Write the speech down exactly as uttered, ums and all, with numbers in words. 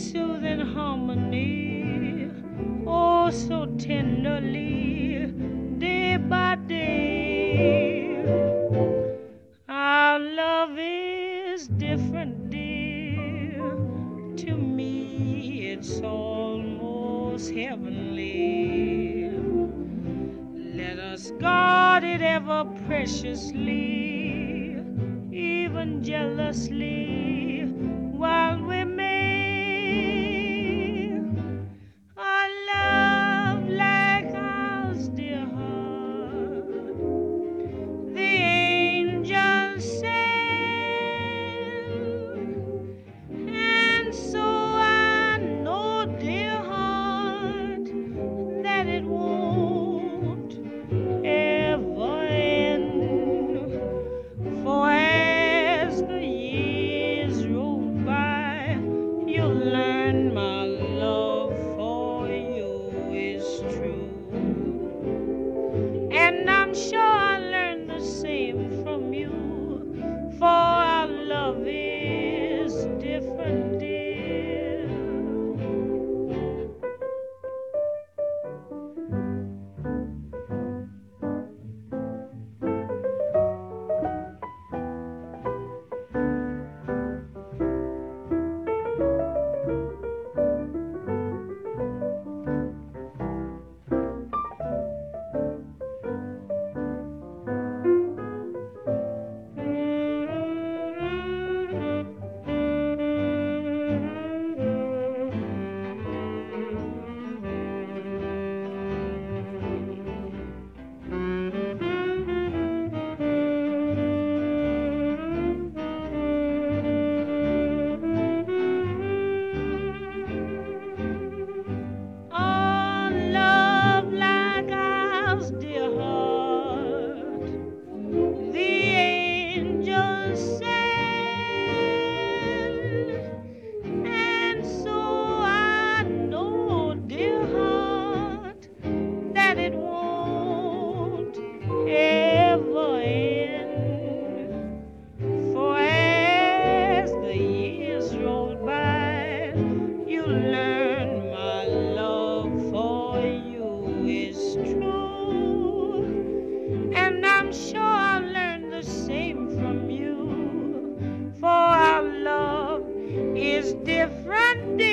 soothing harmony, oh so tenderly, day by day. Our love is different, dear. To me, it's almost heavenly. Let us guard it ever preciously, even jealously, while we may. A love like ours, dear heart, the angels send, and so I know, dear heart, that it won't ever end. For as the years roll by, you'll learn my love for you is true. And I'm sure I learned the same from you, for our love is different, dear. Oh, love like ours, dear heart, the angels send, and so I know, dear heart, that it won't ever end. For as the years roll by, you learn my love for you is true. And I'm sure I'll learn the same from you, for our love is different, dear.